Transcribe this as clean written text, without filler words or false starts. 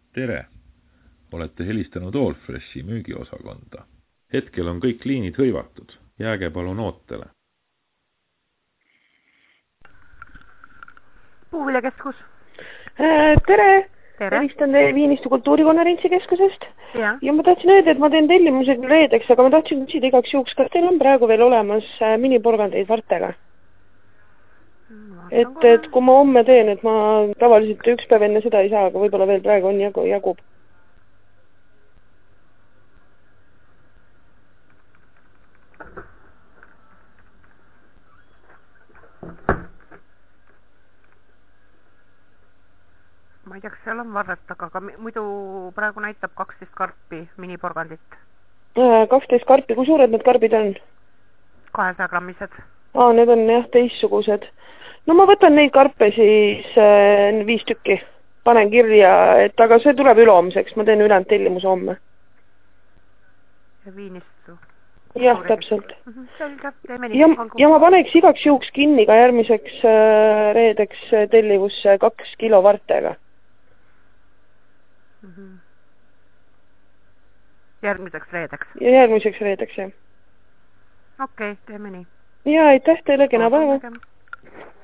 Tere! Olete helistanud Allfreshi müügiosakonda. Hetkel on kõik liinid hõivatud. Jääge palun ootele. Puuviljakeskus. Tere! Tere! Helistan Viinistu kultuurikonverentsikeskusest. Ja. Ja ma tahtsin öelda, et ma teen tellimuse küll reedeks, aga ma tahtsin küsida igaks juhuks, kas teil on praegu veel olemas miniporgandeid vartega? Et kui ma homme teen, et ma tavaliselt üks päev enne seda ei saa, aga võib-olla veel praegu on jagub. Ma ei tea, kas seal on varret, aga muidu praegu näitab 12 karpi miniporgandit. 12 karpi, kui suured need karbid on? 200 grammised. Need on jah teistsugused. No ma võtan neid karpe siis 5 tükki. Panen kirja, et aga see tuleb ülehomseks, ma teen ülejäänud tellimuse homme. Ja Viinistu. Jah, täpselt. Selge, teeme nii. Ja ma paneks igaks juhuks kinni ka järgmiseks reedeks tellivusse 2 kilo vartega. Järgmiseks reedeks. Ja järgmiseks reedeks, jah. Okei, teeme nii. Ja aitäh teile, kena päeva.